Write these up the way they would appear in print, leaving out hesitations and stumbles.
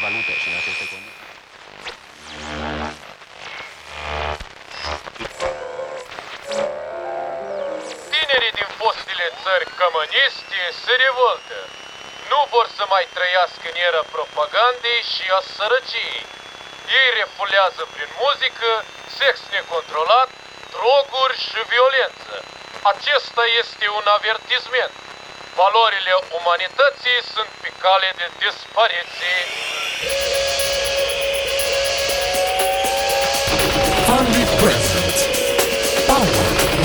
valute și în aceste condiții. Tinerii din fostele țări comuniste se revoltă. Nu vor să mai trăiască în era propagandei și a sărăciei. Ei refulează prin muzică, sex necontrolat, droguri și violență. Acesta este un avertisment. Valorile umanității sunt pe cale de dispariție. Omnipresent. Power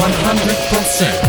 100%.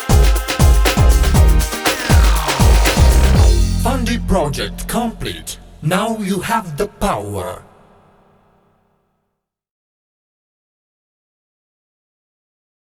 Project complete. Now you have the power.